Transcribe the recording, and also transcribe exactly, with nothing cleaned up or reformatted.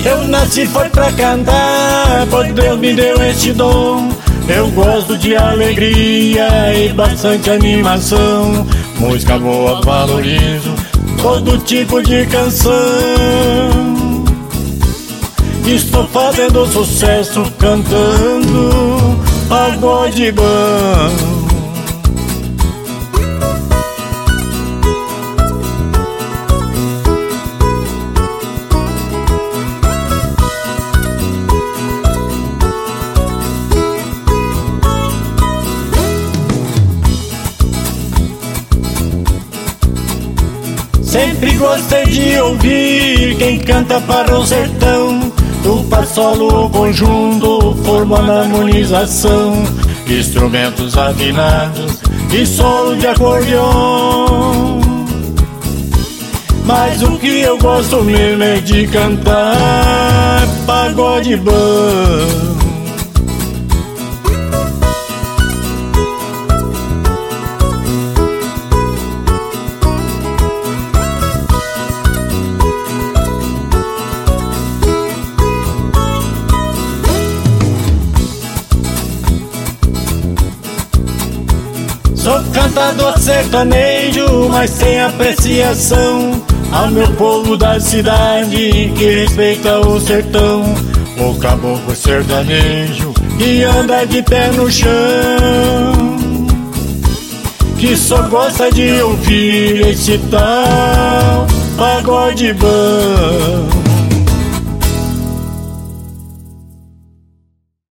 Eu nasci foi pra cantar, pois Deus me deu este dom. Eu gosto de alegria e bastante animação. Música boa valorizo, todo tipo de canção. Estou fazendo sucesso cantando pagode bom. Sempre gostei de ouvir quem canta para o sertão. Do par solo o conjunto formando harmonização, instrumentos afinados e solo de acordeon. Mas o que eu gosto mesmo é de cantar pagode bom. Sou cantador sertanejo, mas sem apreciação ao meu povo da cidade que respeita o sertão. O caboclo sertanejo que anda de pé no chão, que só gosta de ouvir esse tal pagode bom.